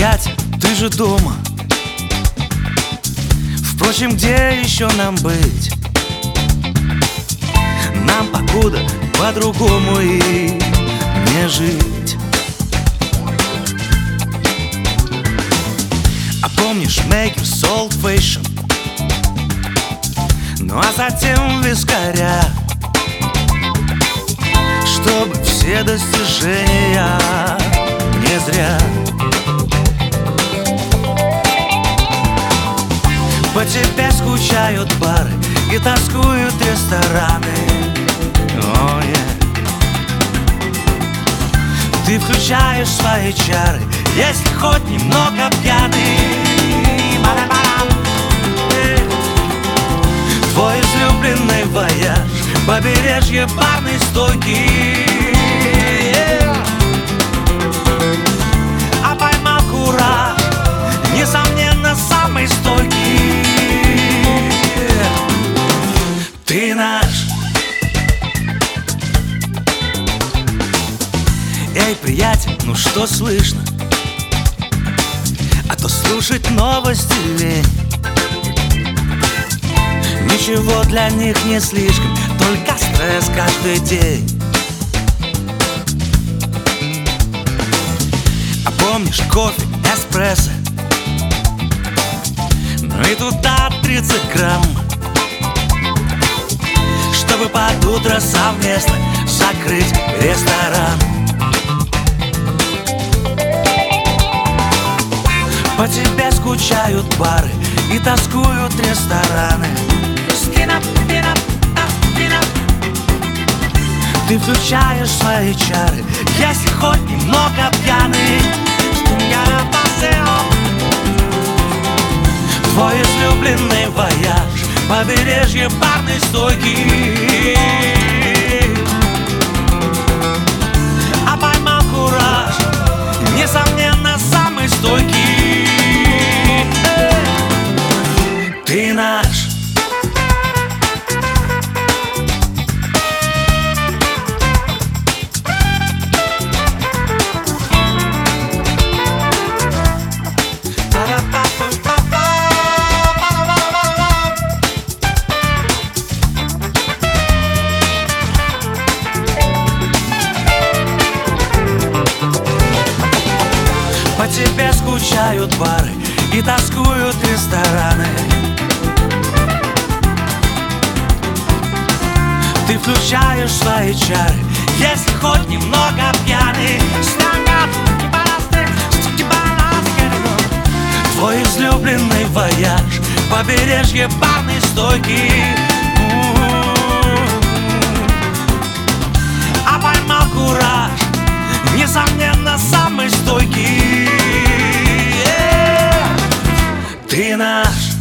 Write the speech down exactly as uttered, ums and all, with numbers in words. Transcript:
приятель, ты же дома. Впрочем, где еще нам быть? Нам покуда по-другому и не жить. А помнишь Makers Old Fashion? Ну а затем вискаря, чтобы все достижения не зря. По тебе скучают бары и тоскуют рестораны. Oh, yeah. Ты включаешь свои чары, если хоть немного пьяный. Твой излюбленный вояж, побережье барной стойки. Yeah. А поймал кураж, несомненно, самый стойкий. Ты наш. Эй, приятель, ну что слышно? А то слушать новости лень. Ничего для них не слишком, только стресс каждый день. А помнишь кофе, эспрессо? Ну и туда тридцать грамм, чтобы под утро совместно закрыть ресторан. По тебе скучают бары и тоскуют рестораны. Ты включаешь свои чары, если хоть немного пьяный. Твой излюбленный вояж, побережье барной стойки. А поймал кураж, несомненно, самый стойкий. Ты наш. По тебе скучают бары и тоскуют рестораны. Ты включаешь свои чары, если хоть немного пьяный. Твой излюбленный вояж, побережье барной стойки. А поймал кураж, несомненно, самый стойкий. Ты наш.